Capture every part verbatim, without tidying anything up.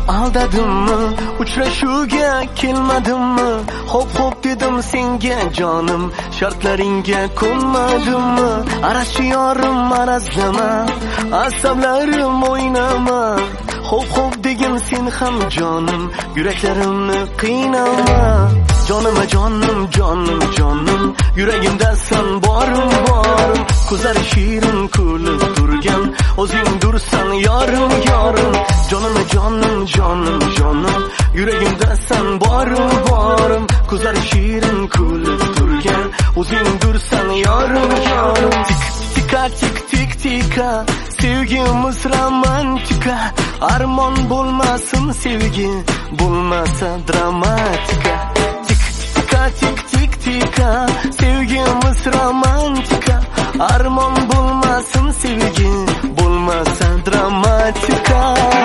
aldadimmi, uchrashuvga kelmadimmi? Hop hop dedim senga jonim, shartlaringga ko'nmadimmi? Arashi yorim marazlama, asablarim o'ynama. Hop hop degin sen ham jonim, yuraklarimni qiynama. Jonima jonim, jonim, jonim, yuragimdasan borim, borim. Ko'zlari shirin kulib turgan, o'zingdursan yorim, yorim. Jonima jonim, jonim, jonim, yuragimdasan borim, borim. Ko'zlari shirin kulib turgan, o'zingdursan yorim, yorim. Tik tika tik tik tika, sevgimiz romantika. Armon bo'lmasin sevgi, bo'lmasa dramatika. Tik tika tik tik tika, sevgimiz romantika. Armon bo'lmasin sevgi, bo'lmasa dramatika.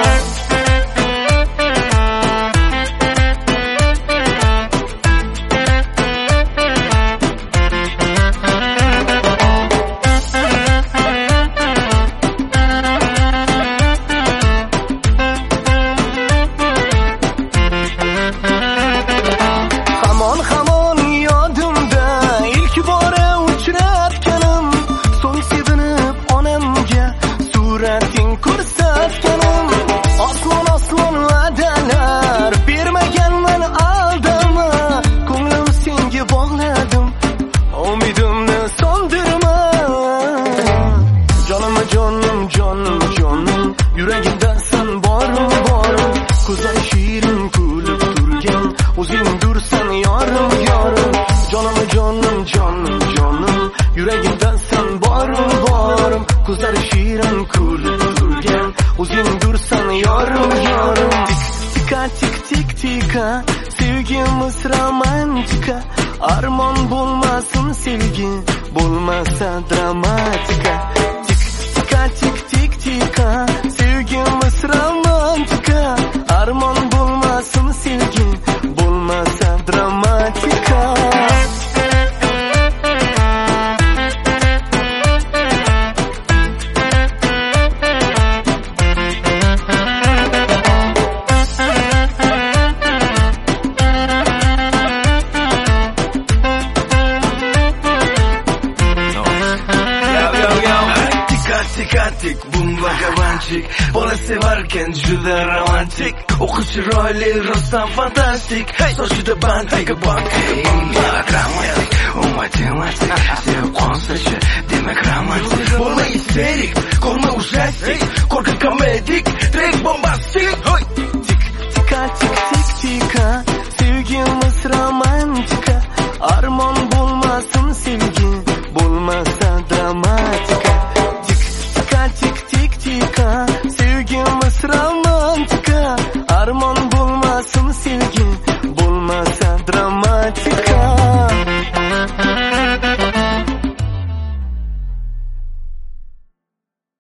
Ko'rsatganim osmon osmon va'dalar bermaganman, aldama. Ko'nglim senga bog'ladim, umidimni so'ndirma. Jonima jonim, jonim, jonim, yuragimdasan borim, borim. Ko'zlari shirin kulib turgan, o'zingdursan yorim, yorim. Jonima jonim, jonim, jonim, yuragimdasan borim, borim. Ko'zlari shirin kulib turgan, o'zingdursan yorim, yorim. Tika tik tik tika, sevgimiz romantika. Armon bo'lmasin sevgi, bo'lmasa dramatika. Tik tika tik tik tika, sevgimiz romantika. Armon bo'lmasin sevgi, bo'lmasa dramatika. Tik bum vagavanchik, bola sevarkan juda romantik. O'qish chiroyli, rostdan fantastik. Sochida band, tagi bank, grammatik, u matematik. Sevib qonsachi, demak romantik. Bo'lma isterik, ko'rma ujastik, ko'rgin komedik, trek bombastik.